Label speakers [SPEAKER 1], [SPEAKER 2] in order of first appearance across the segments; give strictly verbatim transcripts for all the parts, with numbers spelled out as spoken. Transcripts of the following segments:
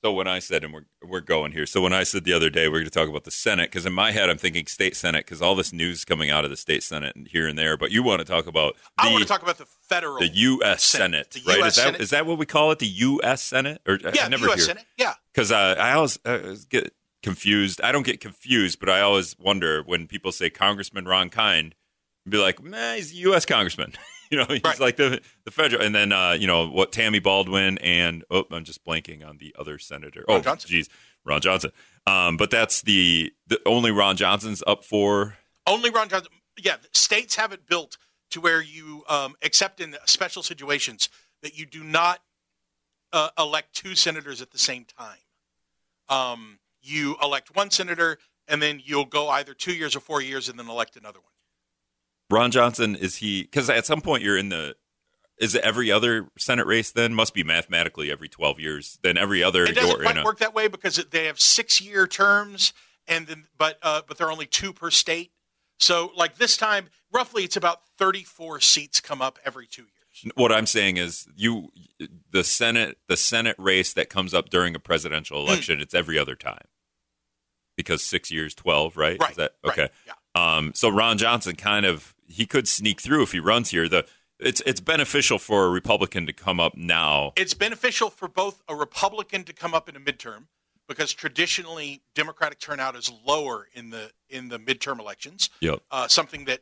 [SPEAKER 1] So when I said, and we're we're going here. So when I said the other day we're going to talk about the Senate, because in my head I'm thinking state Senate, because all this news coming out of the state Senate and here and there. But you want to talk about the,
[SPEAKER 2] I want to talk about the federal,
[SPEAKER 1] the U S Senate,
[SPEAKER 2] Senate
[SPEAKER 1] right?
[SPEAKER 2] U S
[SPEAKER 1] is that
[SPEAKER 2] Senate.
[SPEAKER 1] is that what we call it? The U S Senate, or
[SPEAKER 2] Yeah,
[SPEAKER 1] I never
[SPEAKER 2] the U S
[SPEAKER 1] hear.
[SPEAKER 2] Senate. Yeah,
[SPEAKER 1] Because uh, I always uh, get confused. I don't get confused, but I always wonder when people say Congressman Ron Kind, I'd be like, man, he's a U S congressman. You know, he's
[SPEAKER 2] Right.
[SPEAKER 1] like the the federal, and then uh, you know what, Tammy Baldwin, and oh, I'm just blanking on the other senator.
[SPEAKER 2] Ron
[SPEAKER 1] oh,
[SPEAKER 2] Johnson.
[SPEAKER 1] geez, Ron Johnson. Um, but that's the the only Ron Johnson's up for.
[SPEAKER 2] only Ron Johnson. Yeah, states have it built to where you, um, except in special situations, that you do not uh, elect two senators at the same time. Um, you elect one senator, and then you'll go either two years or four years, and then elect another one.
[SPEAKER 1] Ron Johnson, is he? Because at some point you're in the. Is it every other Senate race then? Must be mathematically every twelve years. Then every other.
[SPEAKER 2] It doesn't
[SPEAKER 1] you're in
[SPEAKER 2] quite
[SPEAKER 1] a-
[SPEAKER 2] work that way because they have six-year terms, and then but uh, but there are only two per state. So like this time, roughly, it's about thirty-four seats come up every two years.
[SPEAKER 1] What I'm saying is, you, the Senate, the Senate race that comes up during a presidential election, mm. it's every other time, because six years, twelve, right?
[SPEAKER 2] Right.
[SPEAKER 1] Is that okay?
[SPEAKER 2] Right. Yeah.
[SPEAKER 1] Um, so Ron Johnson kind of he could sneak through if he runs here. The it's it's beneficial for a Republican to come up now.
[SPEAKER 2] It's beneficial for both a Republican to come up in a midterm because traditionally Democratic turnout is lower in the in the midterm elections.
[SPEAKER 1] Yep.
[SPEAKER 2] Uh, something that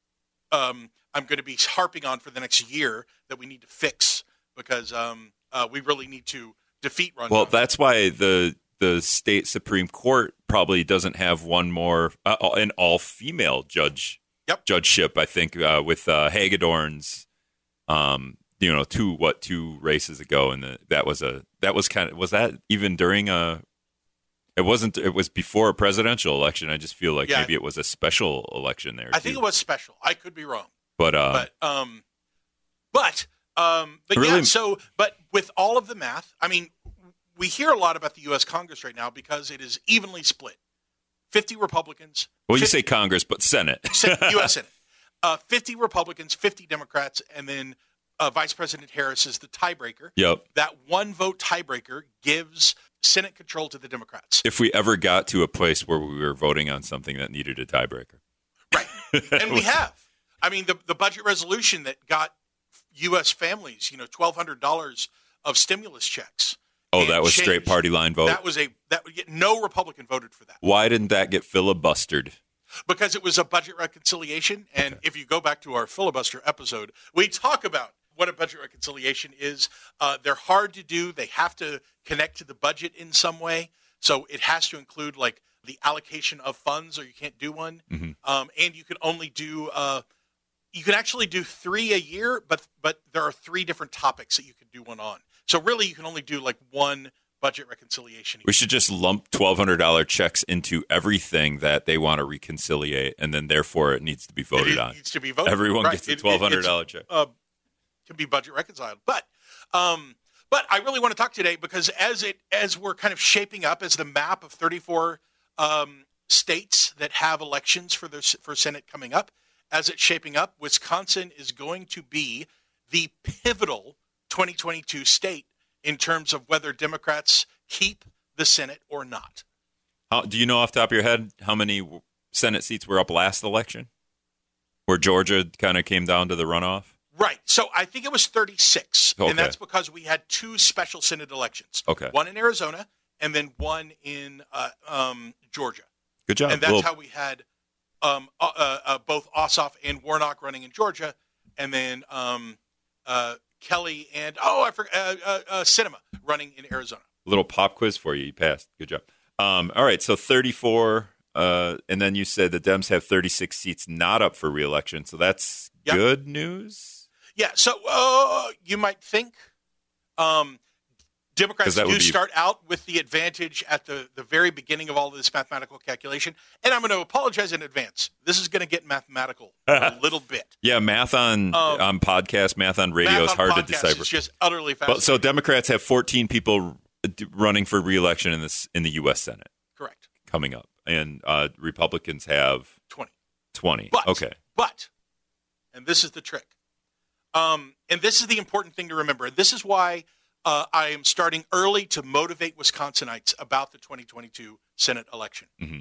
[SPEAKER 2] um, I'm going to be harping on for the next year that we need to fix because um, uh, we really need to defeat Ron
[SPEAKER 1] Well,
[SPEAKER 2] Johnson.
[SPEAKER 1] that's why the the state Supreme Court probably doesn't have one more uh, an all female judge.
[SPEAKER 2] Yep.
[SPEAKER 1] Judgeship, I think, uh, with uh, Hagedorn's, um, you know, two what two races ago, and the, that was a that was kind of was that even during a. It wasn't. It was before a presidential election. I just feel like
[SPEAKER 2] Yeah.
[SPEAKER 1] maybe it was a special election there.
[SPEAKER 2] I
[SPEAKER 1] too.
[SPEAKER 2] think it was special. I could be wrong,
[SPEAKER 1] but uh,
[SPEAKER 2] but um, but um, but
[SPEAKER 1] Really-
[SPEAKER 2] yeah. So, but with all of the math, I mean, we hear a lot about the U S Congress right now because it is evenly split. fifty Republicans.
[SPEAKER 1] well, you
[SPEAKER 2] fifty
[SPEAKER 1] say Congress, but Senate.
[SPEAKER 2] U S Senate. Uh, fifty Republicans, fifty Democrats, and then uh, Vice President Harris is the tiebreaker.
[SPEAKER 1] Yep.
[SPEAKER 2] That one vote tiebreaker gives Senate control to the Democrats.
[SPEAKER 1] If we ever got to a place where we were voting on something that needed a tiebreaker,
[SPEAKER 2] Right. And we have. I mean, the, the budget resolution that got U S families, you know, twelve hundred dollars of stimulus checks.
[SPEAKER 1] Oh,
[SPEAKER 2] and
[SPEAKER 1] that was
[SPEAKER 2] changed.
[SPEAKER 1] straight party line vote.
[SPEAKER 2] That was a that would get no Republican voted for that
[SPEAKER 1] Why didn't that get filibustered?
[SPEAKER 2] because it was a budget reconciliation. And if you go back to our filibuster episode, we talk about what a budget reconciliation is. Uh, they're hard to do. They have to connect to the budget in some way. So it has to include like the allocation of funds, or you can't do one.
[SPEAKER 1] Mhm.
[SPEAKER 2] Um, and you can only do. Uh, you can actually do three a year, but but there are three different topics that you can do one on. So really, you can only do like one budget reconciliation.
[SPEAKER 1] We should just lump twelve hundred dollars checks into everything that they want to reconciliate, and then therefore it needs to be voted
[SPEAKER 2] it
[SPEAKER 1] on.
[SPEAKER 2] needs to be voted.
[SPEAKER 1] Everyone
[SPEAKER 2] Right.
[SPEAKER 1] gets a
[SPEAKER 2] It- it-
[SPEAKER 1] twelve hundred dollars
[SPEAKER 2] it's,
[SPEAKER 1] check.
[SPEAKER 2] Uh, can be budget reconciled, but um, but I really want to talk today because as it as we're kind of shaping up as the map of thirty-four um, states that have elections for the for Senate coming up, as it's shaping up, Wisconsin is going to be the pivotal twenty twenty-two state in terms of whether Democrats keep the Senate or not.
[SPEAKER 1] How, do you know off the top of your head how many Senate seats were up last election, where Georgia kind of came down to the runoff?
[SPEAKER 2] Right. So I think it was thirty-six,
[SPEAKER 1] Okay.
[SPEAKER 2] and that's because we had two special Senate elections.
[SPEAKER 1] Okay.
[SPEAKER 2] One in Arizona and then one in uh, um, Georgia.
[SPEAKER 1] Good job.
[SPEAKER 2] And that's
[SPEAKER 1] Well,
[SPEAKER 2] how we had um, uh, uh, uh, both Ossoff and Warnock running in Georgia, and then um, uh, Kelly and, oh, I forgot, uh, uh, uh, Sinema running in Arizona.
[SPEAKER 1] little pop quiz for you. You passed. Good job. Um, all right, so thirty-four, uh, and then you said the Dems have thirty-six seats not up for re-election, so that's
[SPEAKER 2] Yep.
[SPEAKER 1] good news?
[SPEAKER 2] Yeah, so uh, you might think um,
[SPEAKER 1] 'Cause
[SPEAKER 2] Democrats
[SPEAKER 1] that would
[SPEAKER 2] do
[SPEAKER 1] be-
[SPEAKER 2] start out with the advantage at the, the very beginning of all of this mathematical calculation. And I'm going to apologize in advance. This is going to get mathematical a little bit.
[SPEAKER 1] Yeah, math on
[SPEAKER 2] Um,
[SPEAKER 1] on podcast, math on radio
[SPEAKER 2] Math
[SPEAKER 1] is
[SPEAKER 2] on
[SPEAKER 1] hard to
[SPEAKER 2] podcasts
[SPEAKER 1] decipher.
[SPEAKER 2] is just utterly
[SPEAKER 1] But,
[SPEAKER 2] fascinating.
[SPEAKER 1] so Democrats have fourteen people d- running for re-election in this in the U S Senate
[SPEAKER 2] Correct.
[SPEAKER 1] coming up, and uh, Republicans have
[SPEAKER 2] twenty.
[SPEAKER 1] twenty.
[SPEAKER 2] But,
[SPEAKER 1] Okay.
[SPEAKER 2] but, and this is the trick, um, and this is the important thing to remember, and this is why uh, I am starting early to motivate Wisconsinites about the twenty twenty-two Senate election.
[SPEAKER 1] Mm-hmm.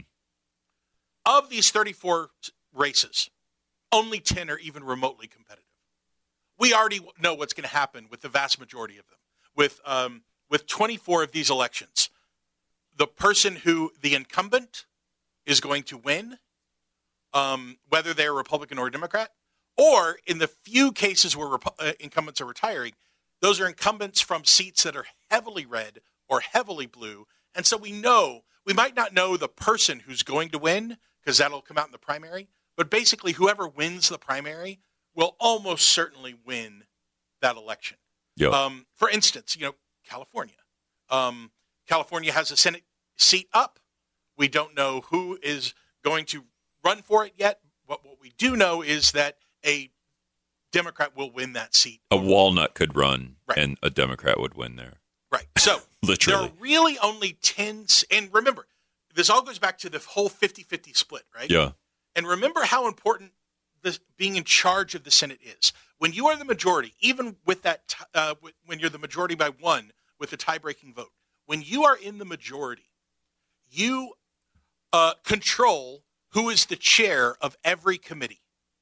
[SPEAKER 2] Of these thirty-four races, only ten are even remotely competitive. We already know what's going to happen with the vast majority of them. With um, with twenty-four of these elections, the person who, the incumbent, is going to win, um, whether they're Republican or Democrat, or in the few cases where Repu- uh, incumbents are retiring, those are incumbents from seats that are heavily red or heavily blue. And so we know, we might not know the person who's going to win because that'll come out in the primary, but basically whoever wins the primary will almost certainly win that election.
[SPEAKER 1] Yep.
[SPEAKER 2] Um, for instance, you know, California. Um, California has a Senate seat up. We don't know who is going to run for it yet. But what we do know is that a Democrat will win that seat.
[SPEAKER 1] A walnut could run,
[SPEAKER 2] right.
[SPEAKER 1] and a Democrat would win there.
[SPEAKER 2] Right. So
[SPEAKER 1] literally,
[SPEAKER 2] there are really only ten. And remember, this all goes back to the whole fifty-fifty split, right?
[SPEAKER 1] Yeah.
[SPEAKER 2] And remember how important this being in charge of the Senate is. When you are the majority, even with that, uh, when you're the majority by one with a tie-breaking vote, when you are in the majority, you uh, control who is the chair of every committee.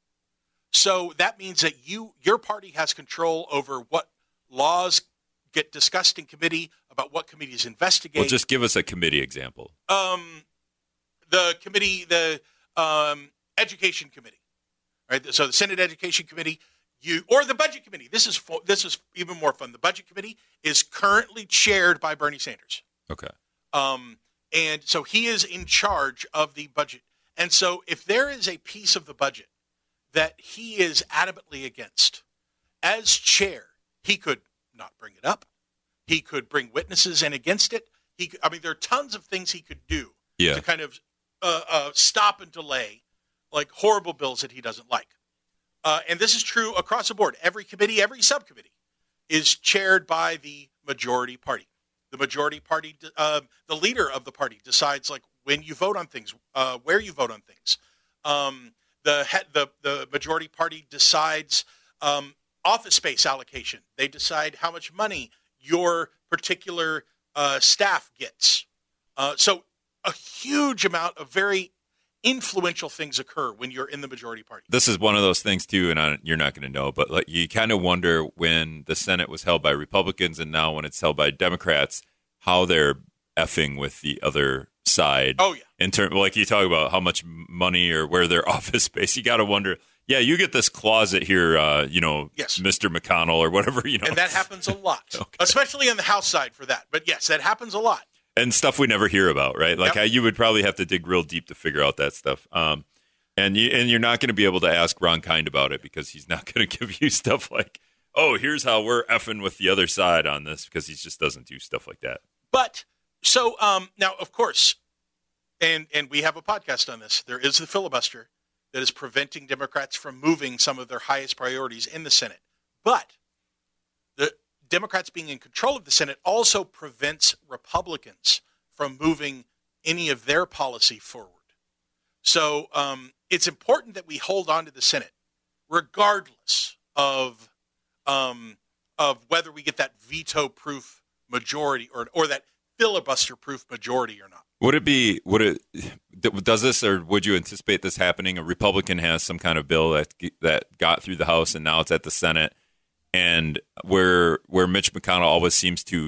[SPEAKER 2] So that means that you, your party has control over what laws get discussed in committee, about what committees investigate.
[SPEAKER 1] Well, just give us a committee example.
[SPEAKER 2] Um, the committee, the um, Education Committee, right? So the Senate Education Committee, you or the Budget Committee. This is fo- this is even more fun. The Budget Committee is currently chaired by Bernie Sanders.
[SPEAKER 1] Okay.
[SPEAKER 2] Um, and so he is in charge of the budget. And so if there is a piece of the budget that he is adamantly against, as chair, he could not bring it up. He could bring witnesses in against it. He, could, I mean, there are tons of things he could do
[SPEAKER 1] yeah.
[SPEAKER 2] to kind of uh, uh, stop and delay like horrible bills that he doesn't like. Uh, and this is true across the board. Every committee, every subcommittee is chaired by the majority party. The majority party, uh, the leader of the party decides like when you vote on things, uh, where you vote on things. Um, the, the the majority party decides um, office space allocation. They decide how much money your particular uh, staff gets. Uh, so a huge amount of very influential things occur when you're in the majority party.
[SPEAKER 1] This is one of those things too, and I, you're not going to know, but like you kind of wonder when the Senate was held by Republicans and now when it's held by Democrats, how they're effing with the other side.
[SPEAKER 2] Oh yeah.
[SPEAKER 1] In terms, like you talk about how much money or where their office space, you got to wonder. Yeah, you get this closet here, uh, you know,
[SPEAKER 2] yes.
[SPEAKER 1] Mister McConnell or whatever, you know,
[SPEAKER 2] and that happens a lot,
[SPEAKER 1] okay.
[SPEAKER 2] especially on the House side for that. But yes, that happens a lot.
[SPEAKER 1] And stuff we never hear about, right? Like
[SPEAKER 2] yep.
[SPEAKER 1] how you would probably have to dig real deep to figure out that stuff. Um, and you and you're not going to be able to ask Ron Kind about it because he's not going to give you stuff like, oh, here's how we're effing with the other side on this, because he just doesn't do stuff like that.
[SPEAKER 2] But so um, now, of course, and and we have a podcast on this. There is the filibuster that is preventing Democrats from moving some of their highest priorities in the Senate. But the Democrats being in control of the Senate also prevents Republicans from moving any of their policy forward. So um, it's important that we hold on to the Senate, regardless of um, of whether we get that veto-proof majority or or that filibuster-proof majority or not.
[SPEAKER 1] Would it be? Would it? Does this, or would you anticipate this happening? A Republican has some kind of bill that that got through the House and now it's at the Senate. And where where Mitch McConnell always seems to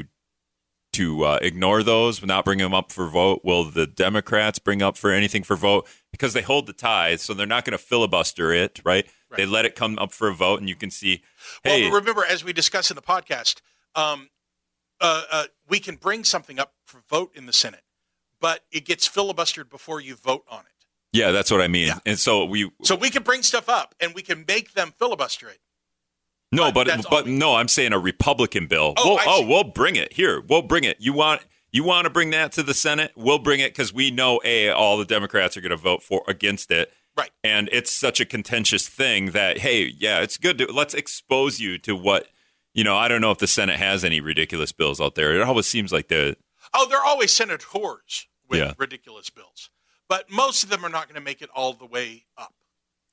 [SPEAKER 1] to uh, ignore those, not bring them up for vote, will the Democrats bring up for anything for vote? Because they hold the ties, so they're not going to filibuster it, right? right? They let it come up for a vote, and you can see, hey.
[SPEAKER 2] Well, remember, as we discussed in the podcast, um, uh, uh, we can bring something up for vote in the Senate, but it gets filibustered before you vote on it.
[SPEAKER 1] Yeah, that's what I mean.
[SPEAKER 2] Yeah.
[SPEAKER 1] And so we
[SPEAKER 2] so we can bring stuff up, and we can make them filibuster it.
[SPEAKER 1] No, but
[SPEAKER 2] but,
[SPEAKER 1] but no, I'm saying a Republican bill.
[SPEAKER 2] Oh,
[SPEAKER 1] we'll,
[SPEAKER 2] I
[SPEAKER 1] oh,
[SPEAKER 2] see.
[SPEAKER 1] we'll bring it here. We'll bring it. You want you want to bring that to the Senate? We'll bring it because we know a all the Democrats are going to vote for against it.
[SPEAKER 2] Right.
[SPEAKER 1] And it's such a contentious thing that hey, yeah, it's good to let's expose you to what you know. I don't know if the Senate has any ridiculous bills out there. It always seems like the
[SPEAKER 2] oh, there are always senators with
[SPEAKER 1] Yeah.
[SPEAKER 2] ridiculous bills, but most of them are not going to make it all the way up.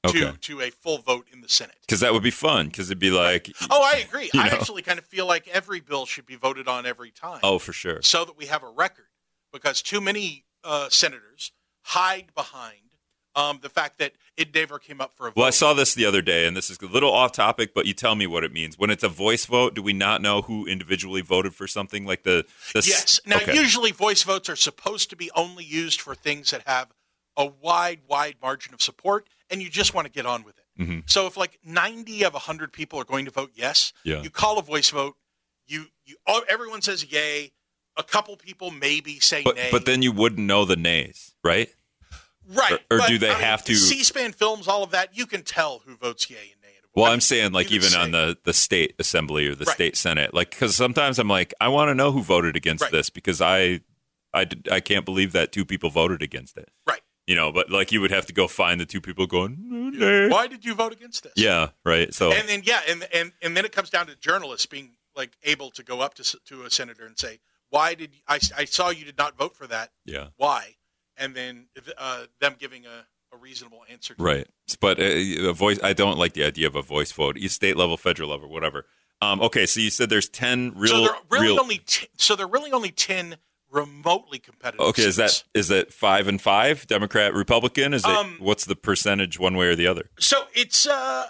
[SPEAKER 2] to
[SPEAKER 1] Okay.
[SPEAKER 2] to a full vote in the Senate.
[SPEAKER 1] Because that would be fun. Because it'd be like,
[SPEAKER 2] Oh, I agree.
[SPEAKER 1] You
[SPEAKER 2] I
[SPEAKER 1] know?
[SPEAKER 2] actually kind of feel like every bill should be voted on every time.
[SPEAKER 1] oh, for sure.
[SPEAKER 2] So that we have a record, because too many uh, senators hide behind um, the fact that it never came up for a vote.
[SPEAKER 1] Well, I saw this the other day, and this is a little off topic, but you tell me what it means. When it's a voice vote, do we not know who individually voted for something like the? the
[SPEAKER 2] Yes. Now,
[SPEAKER 1] okay.
[SPEAKER 2] usually voice votes are supposed to be only used for things that have a wide, wide margin of support, and you just want to get on with it.
[SPEAKER 1] Mm-hmm.
[SPEAKER 2] So if like ninety of one hundred people are going to vote yes,
[SPEAKER 1] Yeah.
[SPEAKER 2] you call a voice vote, you, you all, everyone says yay, a couple people maybe say
[SPEAKER 1] But
[SPEAKER 2] nay.
[SPEAKER 1] but then you wouldn't know the nays, right?
[SPEAKER 2] right.
[SPEAKER 1] or- or
[SPEAKER 2] but,
[SPEAKER 1] do they
[SPEAKER 2] I mean,
[SPEAKER 1] have to-
[SPEAKER 2] C-SPAN films, all of that, you can tell who votes yay and nay.
[SPEAKER 1] Well,
[SPEAKER 2] I mean,
[SPEAKER 1] I'm saying like
[SPEAKER 2] you can
[SPEAKER 1] even on
[SPEAKER 2] say-
[SPEAKER 1] the, the state assembly or the
[SPEAKER 2] Right.
[SPEAKER 1] state senate, like because sometimes I'm like I want to know who voted against
[SPEAKER 2] Right.
[SPEAKER 1] this because I, I did- I can't believe that two people voted against it.
[SPEAKER 2] Right.
[SPEAKER 1] You know, but like you would have to go find the two people going. "Nay."
[SPEAKER 2] Why did you vote against this?
[SPEAKER 1] Yeah. Right. So
[SPEAKER 2] And then yeah, and and and then it comes down to journalists being like able to go up to s- to a senator and say, "Why did you, I I saw you did not vote for that?
[SPEAKER 1] yeah.
[SPEAKER 2] Why?" And then uh, them giving a, a reasonable answer. To
[SPEAKER 1] Right. But uh, a voice. I don't like the idea of a voice vote. You state level, federal level, whatever. Um, okay. So you said there's ten real.
[SPEAKER 2] So they're really
[SPEAKER 1] real,
[SPEAKER 2] only t- so they're really only ten remotely competitive.
[SPEAKER 1] Okay, is that
[SPEAKER 2] seats.
[SPEAKER 1] is that five and five, Democrat, Republican? Is it
[SPEAKER 2] Um,
[SPEAKER 1] what's the percentage one way or the other?
[SPEAKER 2] So it's uh,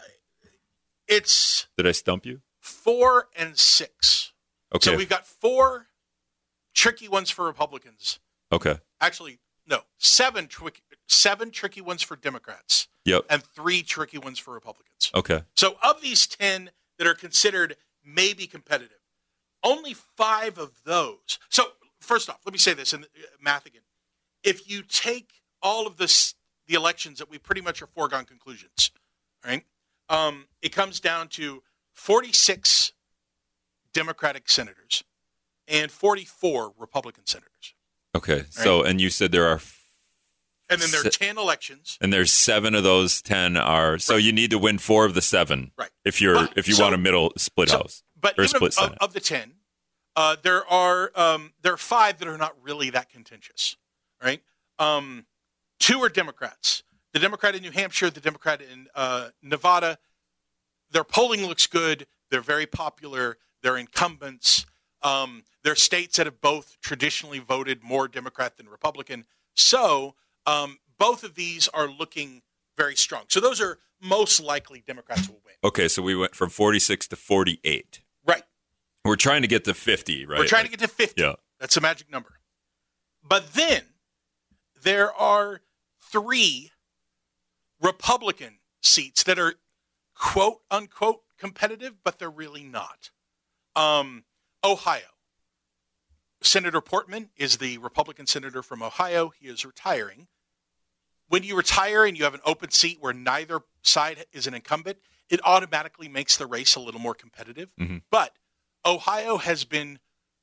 [SPEAKER 2] it's
[SPEAKER 1] Did I stump you?
[SPEAKER 2] four and six.
[SPEAKER 1] Okay,
[SPEAKER 2] So we've got four tricky ones for Republicans.
[SPEAKER 1] okay,
[SPEAKER 2] Actually, no, seven tricky seven tricky ones for Democrats
[SPEAKER 1] yep,
[SPEAKER 2] and three tricky ones for Republicans.
[SPEAKER 1] okay,
[SPEAKER 2] So of these ten that are considered maybe competitive, only five of those. So first off, let me say this in math again. If you take all of this, the elections that we pretty much are foregone conclusions, right? Um, it comes down to forty-six Democratic senators and forty-four Republican senators.
[SPEAKER 1] okay. So, and you said there are,
[SPEAKER 2] And then there are
[SPEAKER 1] Se-
[SPEAKER 2] ten elections.
[SPEAKER 1] and there's seven of those ten are. So you need to win four of the seven,
[SPEAKER 2] Right.
[SPEAKER 1] If you're
[SPEAKER 2] But-
[SPEAKER 1] if you
[SPEAKER 2] so-
[SPEAKER 1] want a middle split
[SPEAKER 2] So-
[SPEAKER 1] house
[SPEAKER 2] But
[SPEAKER 1] or
[SPEAKER 2] even
[SPEAKER 1] split
[SPEAKER 2] of,
[SPEAKER 1] senate.
[SPEAKER 2] of the ten, uh, there are um, there are five that are not really that contentious, right? Um, two are Democrats. The Democrat in New Hampshire, the Democrat in uh, Nevada. Their polling looks good. They're very popular. They're incumbents. Um, they're states that have both traditionally voted more Democrat than Republican. So um, both of these are looking very strong. So those are most likely Democrats will win.
[SPEAKER 1] Okay, so we went from forty-six to forty-eight.
[SPEAKER 2] Right.
[SPEAKER 1] We're trying to get to fifty, right?
[SPEAKER 2] We're trying to get to fifty.
[SPEAKER 1] Yeah.
[SPEAKER 2] That's a magic number. But then there are three Republican seats that are quote unquote competitive, but they're really not. Um, Ohio. Senator Portman is the Republican senator from Ohio. He is retiring. When you retire and you have an open seat where neither side is an incumbent, it automatically makes the race a little more competitive.
[SPEAKER 1] Mhm.
[SPEAKER 2] But Ohio has been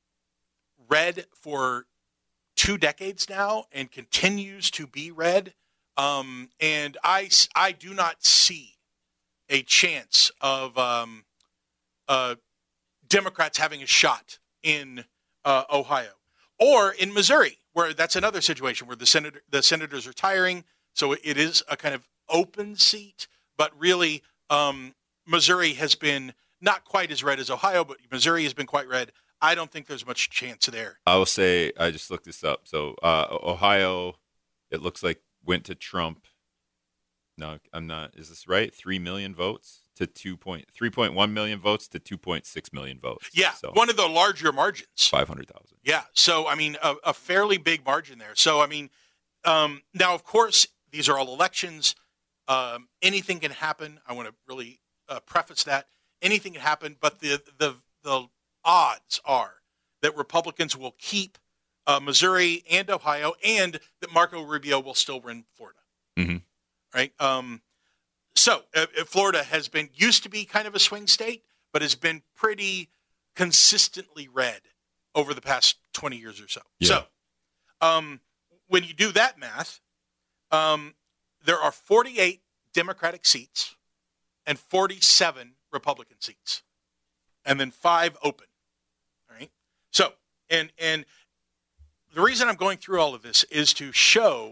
[SPEAKER 2] red for two decades now and continues to be red. Um, and I, I do not see a chance of um, uh, Democrats having a shot in uh, Ohio or in Missouri, where that's another situation where the senator the senators are retiring, so it is a kind of open seat. But really, um, Missouri has been not quite as red as Ohio, but Missouri has been quite red. I don't think there's much chance there.
[SPEAKER 1] I will say I just looked this up. So uh, Ohio, it looks like went to Trump. No, I'm not. Is this right? Three million votes to two point three point one million votes to two point six million votes.
[SPEAKER 2] Yeah,
[SPEAKER 1] so
[SPEAKER 2] one of the larger margins.
[SPEAKER 1] five hundred thousand.
[SPEAKER 2] Yeah, so I mean, a, a fairly big margin there. So I mean, um, now of course these are all elections. Um, anything can happen. I want to really uh, preface that anything can happen, but the the the odds are that Republicans will keep uh, Missouri and Ohio, and that Marco Rubio will still win Florida.
[SPEAKER 1] Mm-hmm.
[SPEAKER 2] Right. Um, so uh, Florida has been used to be kind of a swing state, but has been pretty consistently red over the past twenty years or so.
[SPEAKER 1] Yeah.
[SPEAKER 2] So um, when you do that math, um, there are forty-eight Democratic seats and forty-seven Republican seats, and then five open. All right. So and and the reason I'm going through all of this is to show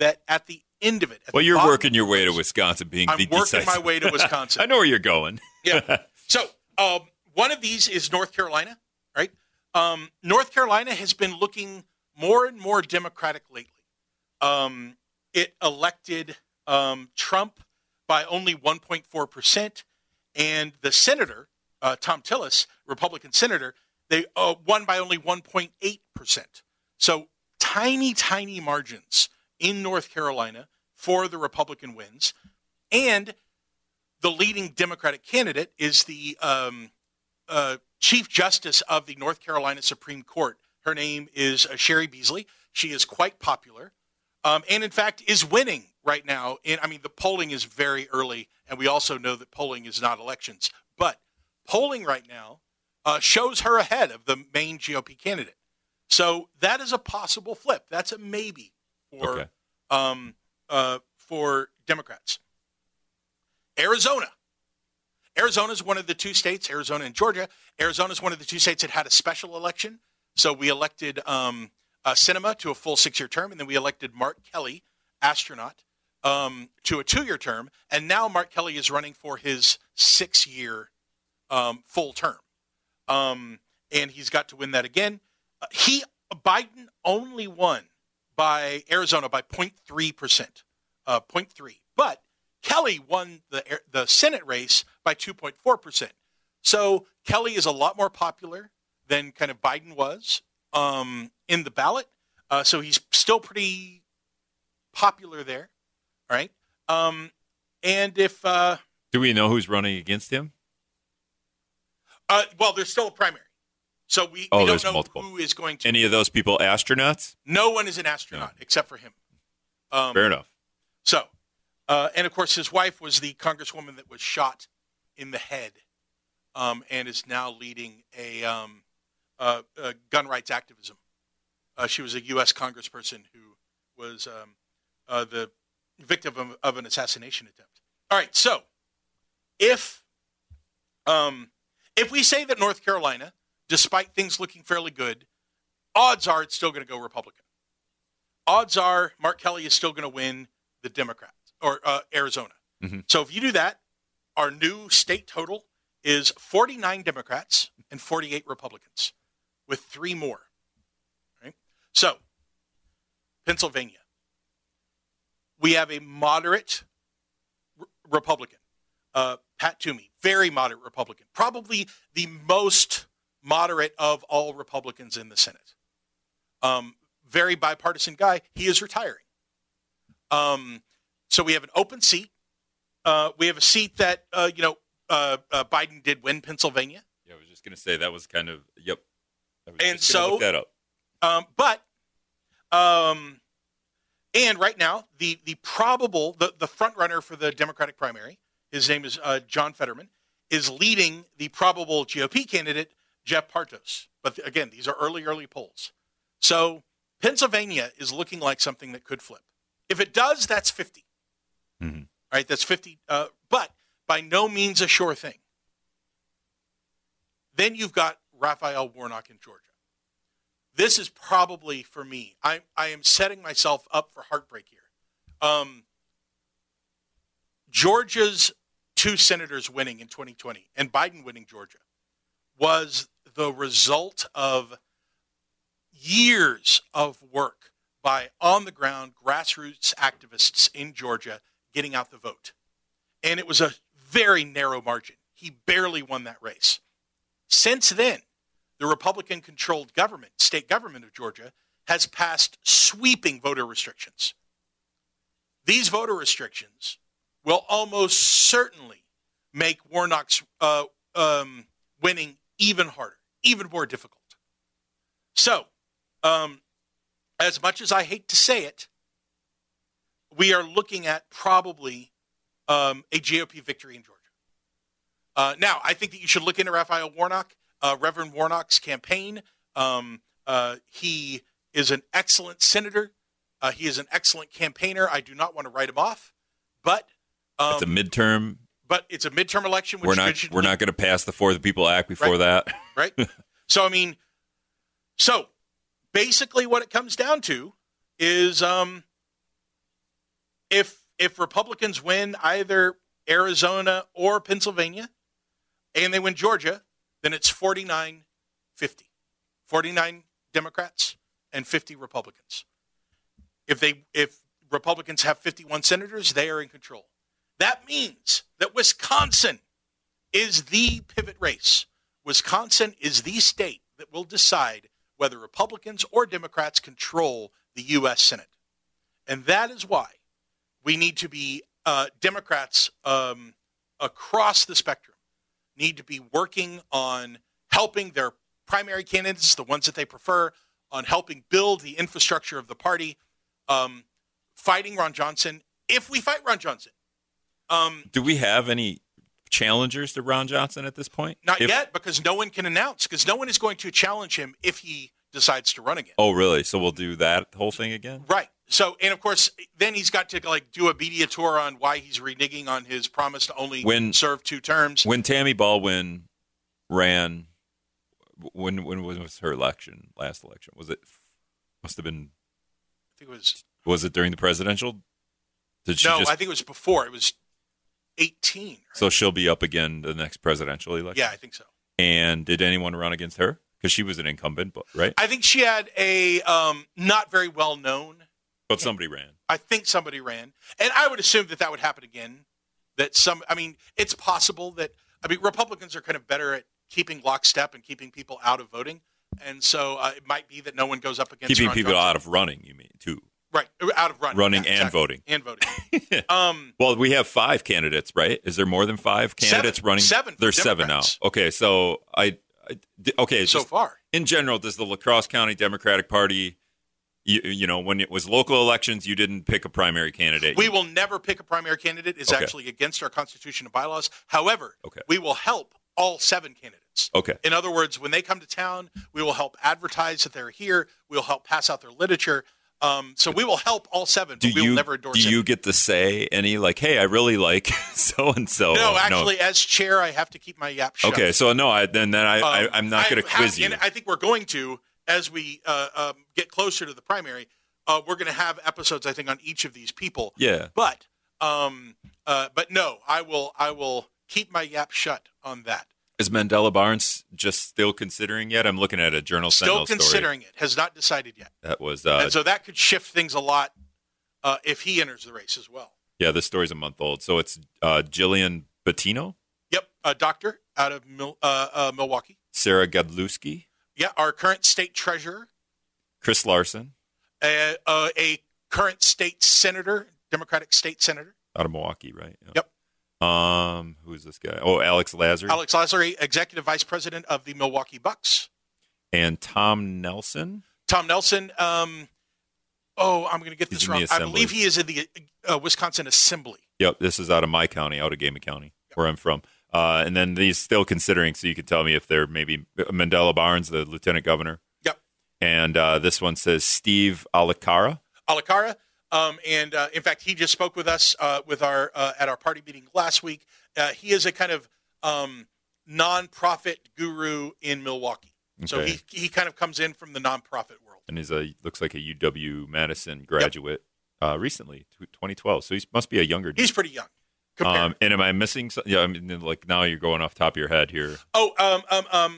[SPEAKER 2] that at the end of it,
[SPEAKER 1] well, you're working your way to Wisconsin, being
[SPEAKER 2] I'm
[SPEAKER 1] the
[SPEAKER 2] working
[SPEAKER 1] decisive.
[SPEAKER 2] my way to Wisconsin.
[SPEAKER 1] I know where you're going.
[SPEAKER 2] Yeah. So um, one of these is North Carolina, right? Um, North Carolina has been looking more and more Democratic lately. Um, it elected um, Trump by only one point four percent, and the senator, uh, Tom Tillis, Republican senator, they uh, won by only one point eight percent. So tiny, tiny margins in North Carolina for the Republican wins. And the leading Democratic candidate is the um, uh, Chief Justice of the North Carolina Supreme Court. Her name is uh, Sherry Beasley. She is quite popular um, and, in fact, is winning right now. And, I mean, the polling is very early, and we also know that polling is not elections. But polling right now uh, shows her ahead of the main G O P candidate. So that is a possible flip. That's a maybe for
[SPEAKER 1] Okay.
[SPEAKER 2] um, uh, for Democrats. Arizona. Arizona is one of the two states, Arizona and Georgia. Arizona is one of the two states that had a special election. So we elected um, uh, Sinema to a full six-year term, and then we elected Mark Kelly, astronaut, um, to a two-year term. And now Mark Kelly is running for his six-year um, full term. Um, and he's got to win that again. Uh, he Biden only won by Arizona by zero point three percent, uh, zero point three. But Kelly won the the Senate race by two point four percent. So Kelly is a lot more popular than kind of Biden was um, in the ballot. Uh, so he's still pretty popular there. All right. Um, and if uh,
[SPEAKER 1] Do we know who's running against him?
[SPEAKER 2] uh, well, there's still a primary. So we,
[SPEAKER 1] Oh,
[SPEAKER 2] we don't
[SPEAKER 1] there's
[SPEAKER 2] know
[SPEAKER 1] multiple.
[SPEAKER 2] who is going to.
[SPEAKER 1] Any of those people astronauts?
[SPEAKER 2] No one is an astronaut except for him. Um,
[SPEAKER 1] Fair enough.
[SPEAKER 2] So, uh, and of course, his wife was the congresswoman that was shot in the head, um, and is now leading a, um, uh, uh, gun rights activism. Uh, she was a U S congressperson who was um, uh, the victim of, of an assassination attempt. All right, so if um, if we say that North Carolina, despite things looking fairly good, odds are it's still going to go Republican. Odds are Mark Kelly is still going to win the Democrats or uh, Arizona.
[SPEAKER 1] Mm-hmm.
[SPEAKER 2] So if you do that, our new state total is forty-nine Democrats and forty-eight Republicans, with three more. Right? So Pennsylvania, we have a moderate r- Republican, uh, Pat Toomey, very moderate Republican, probably the most moderate of all Republicans in the Senate. Um, very bipartisan guy. He is retiring. Um, so we have an open seat. Uh, we have a seat that, uh, you know, uh, uh, Biden did win Pennsylvania.
[SPEAKER 1] Yeah, I was just going to say that was kind of, yep. I was
[SPEAKER 2] And
[SPEAKER 1] just gonna
[SPEAKER 2] so-
[SPEAKER 1] look that up.
[SPEAKER 2] Um, but, um, and right now, the the probable, the, the front runner for the Democratic primary, his name is uh, John Fetterman, is leading the probable G O P candidate, Jeff Partos. But again, these are early, early polls. So Pennsylvania is looking like something that could flip. If it does, that's fifty.
[SPEAKER 1] Mm-hmm.
[SPEAKER 2] All right, that's fifty, uh, but by no means a sure thing. Then you've got Raphael Warnock in Georgia. This is probably, for me, I, I am setting myself up for heartbreak here. Um, Georgia's two senators winning in twenty twenty and Biden winning Georgia was the result of years of work by on-the-ground grassroots activists in Georgia getting out the vote. And it was a very narrow margin. He barely won that race. Since then, the Republican-controlled government, state government of Georgia, has passed sweeping voter restrictions. These voter restrictions will almost certainly make Warnock's uh, um, winning even harder, even more difficult. So, um, as much as I hate to say it, we are looking at probably um, a G O P victory in Georgia. Uh, now, I think that you should look into Raphael Warnock, uh, Reverend Warnock's campaign. Um, uh, he is an excellent senator. Uh, he is an excellent campaigner. I do not want to write him off, but um,
[SPEAKER 1] It's a midterm.
[SPEAKER 2] but it's a midterm election. Which
[SPEAKER 1] We're not.
[SPEAKER 2] should
[SPEAKER 1] We're not going to pass the For the People Act before
[SPEAKER 2] Right.
[SPEAKER 1] that.
[SPEAKER 2] right? So, I mean, so basically what it comes down to is um, if if Republicans win either Arizona or Pennsylvania, and they win Georgia, then it's forty-nine fifty. forty-nine Democrats and fifty Republicans. If they if Republicans have fifty-one senators, they are in control. That means that Wisconsin is the pivot race. Wisconsin is the state that will decide whether Republicans or Democrats control the U S Senate. And that is why we need to be, uh, Democrats um, across the spectrum need to be working on helping their primary candidates, the ones that they prefer, on helping build the infrastructure of the party, um, fighting Ron Johnson. If we fight Ron Johnson. Um,
[SPEAKER 1] Do we have any challengers to Ron Johnson at this point?
[SPEAKER 2] Not
[SPEAKER 1] if,
[SPEAKER 2] yet, because no one can announce, because no one is going to challenge him if he decides to run again.
[SPEAKER 1] Oh, really? So we'll do that whole thing again?
[SPEAKER 2] Right. So, and of course, then he's got to like do a media tour on why he's reneging on his promise to only
[SPEAKER 1] when,
[SPEAKER 2] serve two terms.
[SPEAKER 1] When Tammy Baldwin ran, when when was her election? Last election? Was it? Must have been.
[SPEAKER 2] I think it was.
[SPEAKER 1] Was it during the presidential? Did she
[SPEAKER 2] no,
[SPEAKER 1] just,
[SPEAKER 2] I think it was before. It was eighteen. Right?
[SPEAKER 1] So she'll be up again the next presidential election.
[SPEAKER 2] Yeah, I think so.
[SPEAKER 1] And did anyone run against her? Because she was an incumbent, right?
[SPEAKER 2] I think she had a um, not very well known.
[SPEAKER 1] But somebody ran.
[SPEAKER 2] I think somebody ran, and I would assume that that would happen again. That some, I mean, it's possible that I mean Republicans are kind of better at keeping lockstep and keeping people out of voting, and so uh, it might be that no one goes up against
[SPEAKER 1] keeping
[SPEAKER 2] Ron
[SPEAKER 1] people
[SPEAKER 2] Johnson.
[SPEAKER 1] out of running. You mean too?
[SPEAKER 2] Right, out of running,
[SPEAKER 1] running
[SPEAKER 2] yeah,
[SPEAKER 1] and
[SPEAKER 2] exactly.
[SPEAKER 1] voting
[SPEAKER 2] and voting. um,
[SPEAKER 1] well, we have five candidates, right? Is there more than five candidates
[SPEAKER 2] seven,
[SPEAKER 1] running?
[SPEAKER 2] Seven.
[SPEAKER 1] There's seven now. Okay, so I, I okay.
[SPEAKER 2] So
[SPEAKER 1] just,
[SPEAKER 2] far,
[SPEAKER 1] in general, does the La Crosse County Democratic Party? You, you know, when it was local elections, you didn't pick a primary candidate.
[SPEAKER 2] We will never pick a primary candidate. It's
[SPEAKER 1] okay.
[SPEAKER 2] actually against our Constitution and bylaws. However,
[SPEAKER 1] okay.
[SPEAKER 2] we will help all seven candidates.
[SPEAKER 1] Okay.
[SPEAKER 2] In other words, when they come to town, we will help advertise that they're here. We'll help pass out their literature. Um, so we will help all seven, but
[SPEAKER 1] do
[SPEAKER 2] we
[SPEAKER 1] you,
[SPEAKER 2] will never endorse
[SPEAKER 1] Do you
[SPEAKER 2] any.
[SPEAKER 1] get to say any, like, hey, I really like so-and-so?
[SPEAKER 2] No, actually, no. As chair, I have to keep my yap shut.
[SPEAKER 1] Okay, so no, I, then, then I,
[SPEAKER 2] um,
[SPEAKER 1] I, I'm not going to quiz you.
[SPEAKER 2] And I think we're going to, as we uh, um, get closer to the primary, uh, we're going to have episodes, I think, on each of these people.
[SPEAKER 1] Yeah.
[SPEAKER 2] But, um, uh, but no, I will, I will keep my yap shut on that.
[SPEAKER 1] Is Mandela Barnes just still considering yet? I'm looking at a Journal Sentinel
[SPEAKER 2] Still considering
[SPEAKER 1] story.
[SPEAKER 2] it. Has not decided yet.
[SPEAKER 1] That was, uh,
[SPEAKER 2] and so that could shift things a lot uh, if he enters the race as well.
[SPEAKER 1] Yeah, this story's a month old. So it's uh, Jillian Bettino?
[SPEAKER 2] Yep, a doctor out of Mil- uh, uh, Milwaukee.
[SPEAKER 1] Sarah Godlewski?
[SPEAKER 2] Yeah, our current state treasurer.
[SPEAKER 1] Chris Larson?
[SPEAKER 2] Uh, uh, a current state senator, Democratic state senator.
[SPEAKER 1] Out of Milwaukee, right? Yep.
[SPEAKER 2] yep.
[SPEAKER 1] Um, who's this guy? Oh, Alex Lazary.
[SPEAKER 2] Alex Lazary, executive vice president of the Milwaukee Bucks.
[SPEAKER 1] And Tom Nelson?
[SPEAKER 2] Tom Nelson, um, oh, I'm going to get
[SPEAKER 1] He's
[SPEAKER 2] this
[SPEAKER 1] in
[SPEAKER 2] wrong.
[SPEAKER 1] the
[SPEAKER 2] I
[SPEAKER 1] Assembly.
[SPEAKER 2] believe he is in the uh, Wisconsin Assembly.
[SPEAKER 1] Yep, this is out of my county, out of Gama County, yep. where I'm from. Uh, and then he's still considering, so you can tell me if they're maybe Mandela Barnes, the lieutenant governor.
[SPEAKER 2] Yep.
[SPEAKER 1] And uh, this one says Steve Alacara.
[SPEAKER 2] Alacara. Um, and uh, in fact, he just spoke with us uh, with our uh, at our party meeting last week. Uh, he is a kind of um, nonprofit guru in Milwaukee. Okay. So he he kind of comes in from the nonprofit world.
[SPEAKER 1] And he's a looks like a U W Madison graduate yep. uh, recently, twenty twelve. So he must be a younger dude.
[SPEAKER 2] He's pretty young.
[SPEAKER 1] Um, and am I missing? Some, yeah, I mean, like now you're going off top of your head here.
[SPEAKER 2] Oh, um, um, um,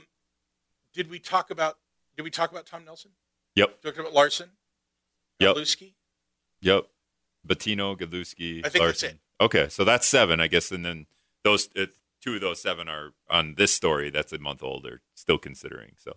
[SPEAKER 2] did we talk about? Did we talk about Tom Nelson?
[SPEAKER 1] Yep.
[SPEAKER 2] Talked about Larson.
[SPEAKER 1] Yep.
[SPEAKER 2] Godlewski?
[SPEAKER 1] Yep. Bettino, Godlewski,
[SPEAKER 2] I think
[SPEAKER 1] Larson.
[SPEAKER 2] That's it.
[SPEAKER 1] Okay, so that's seven, I guess, and then those it, two of those seven are on this story. That's a month old. They're still considering. So,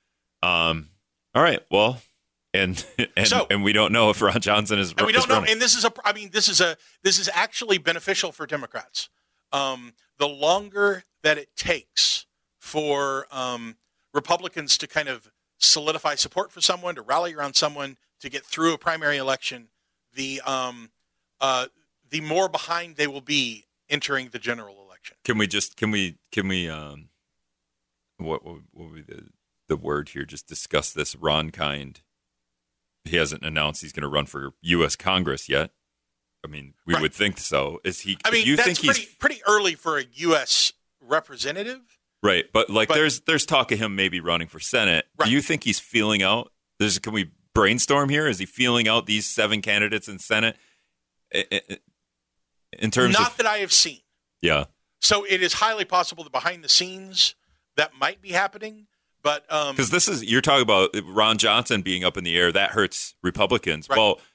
[SPEAKER 1] um, all right. Well, and and
[SPEAKER 2] so,
[SPEAKER 1] and we don't know if Ron Johnson is.
[SPEAKER 2] And we don't
[SPEAKER 1] is
[SPEAKER 2] know.
[SPEAKER 1] running.
[SPEAKER 2] And this is a. I mean, this is a. This is actually beneficial for Democrats. Um, the longer that it takes for um, Republicans to kind of solidify support for someone, to rally around someone, to get through a primary election, the um, uh, the more behind they will be entering the general election.
[SPEAKER 1] Can we just can we can we um, what what, what would be the the word here? Just discuss this. Ron Kind. He hasn't announced he's going to run for U S Congress yet. I mean, we
[SPEAKER 2] right.
[SPEAKER 1] would think so. Is he?
[SPEAKER 2] I mean,
[SPEAKER 1] do you
[SPEAKER 2] that's
[SPEAKER 1] think
[SPEAKER 2] pretty,
[SPEAKER 1] he's
[SPEAKER 2] pretty early for a U S representative.
[SPEAKER 1] Right, but like
[SPEAKER 2] But-
[SPEAKER 1] there's there's talk of him maybe running for Senate.
[SPEAKER 2] Right.
[SPEAKER 1] Do you think he's feeling out? There's can we brainstorm here? Is he feeling out these seven candidates in Senate? in terms
[SPEAKER 2] not
[SPEAKER 1] of,
[SPEAKER 2] that I have seen.
[SPEAKER 1] Yeah.
[SPEAKER 2] So it is highly possible that behind the scenes that might be happening. But
[SPEAKER 1] because
[SPEAKER 2] um,
[SPEAKER 1] this is you're talking about Ron Johnson being up in the air, that hurts Republicans.
[SPEAKER 2] Right.
[SPEAKER 1] Well,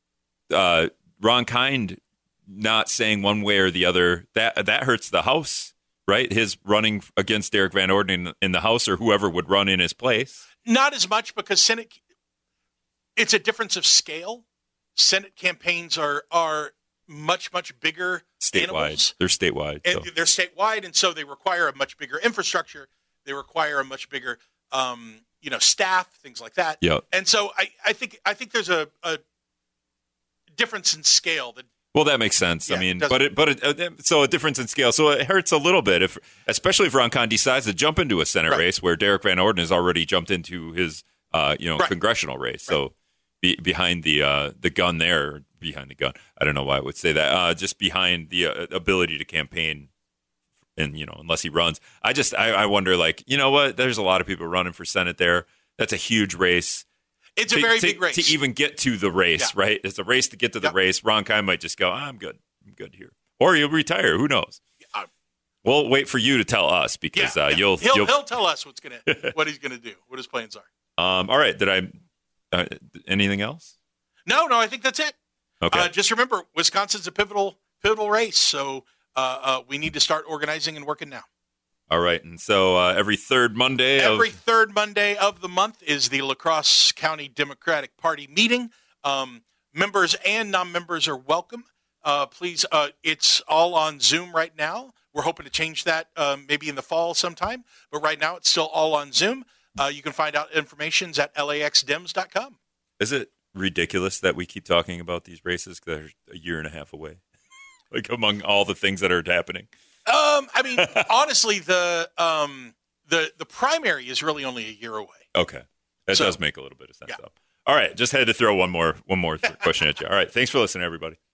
[SPEAKER 1] uh, Ron Kind not saying one way or the other, that that hurts the House, right? His running against Derek Van Orden in, in the House or whoever would run in his place.
[SPEAKER 2] Not as much because Senate, it's a difference of scale. Senate campaigns are are much, much bigger
[SPEAKER 1] Statewide.
[SPEAKER 2] animals.
[SPEAKER 1] They're statewide.
[SPEAKER 2] And
[SPEAKER 1] so.
[SPEAKER 2] they're statewide, and so they require a much bigger infrastructure. They require a much bigger, um, you know, staff, things like that.
[SPEAKER 1] Yeah.
[SPEAKER 2] And so I, I think I think there's a, a difference in scale that.
[SPEAKER 1] Well, that makes sense.
[SPEAKER 2] Yeah,
[SPEAKER 1] I mean,
[SPEAKER 2] it
[SPEAKER 1] but it, but it, uh, so a difference in scale. So it hurts a little bit, if, especially if Ron Kind decides to jump into a Senate
[SPEAKER 2] Right.
[SPEAKER 1] race where Derek Van Orden has already jumped into his, uh, you know,
[SPEAKER 2] Right.
[SPEAKER 1] congressional race.
[SPEAKER 2] Right.
[SPEAKER 1] So be, behind the uh, the gun there, behind the gun. I don't know why I would say that. Uh, just behind the uh, ability to campaign, and you know, unless he runs, I just I, I wonder, like, you know what? There's a lot of people running for Senate there. That's a huge race.
[SPEAKER 2] It's
[SPEAKER 1] to,
[SPEAKER 2] a very
[SPEAKER 1] to,
[SPEAKER 2] big race.
[SPEAKER 1] to even get to the race,
[SPEAKER 2] Yeah.
[SPEAKER 1] right? It's a race to get to the
[SPEAKER 2] Yep.
[SPEAKER 1] race. Ron Kind might just go, oh, I'm good. I'm good here. Or he'll retire. Who knows?
[SPEAKER 2] Uh,
[SPEAKER 1] We'll wait for you to tell us because
[SPEAKER 2] yeah,
[SPEAKER 1] uh,
[SPEAKER 2] yeah.
[SPEAKER 1] you'll.
[SPEAKER 2] he'll
[SPEAKER 1] you'll
[SPEAKER 2] he'll tell us what's gonna what he's gonna do, what his plans are.
[SPEAKER 1] um, all right. Did I? Uh, anything else?
[SPEAKER 2] No, no, I think that's it.
[SPEAKER 1] Okay.
[SPEAKER 2] Uh, just remember, Wisconsin's a pivotal pivotal race, so uh, uh, we need to start organizing and working now.
[SPEAKER 1] all right. And so uh, every third Monday
[SPEAKER 2] Every
[SPEAKER 1] of
[SPEAKER 2] third Monday of the month is the La Crosse County Democratic Party meeting. Um, members and non-members are welcome. Uh, please, uh, it's all on Zoom right now. We're hoping to change that um, maybe in the fall sometime, but right now it's still all on Zoom. Uh, you can find out information at L A X dems dot com.
[SPEAKER 1] is it ridiculous that we keep talking about these races because they're a year and a half away? Like among all the things that are happening.
[SPEAKER 2] Um, I mean, honestly, the um, the the primary is really only a year away.
[SPEAKER 1] Okay, that
[SPEAKER 2] So-
[SPEAKER 1] does make a little bit of sense.
[SPEAKER 2] Yeah.
[SPEAKER 1] Though. All right, just had to throw one more one more th- question at you. All right, thanks for listening, everybody.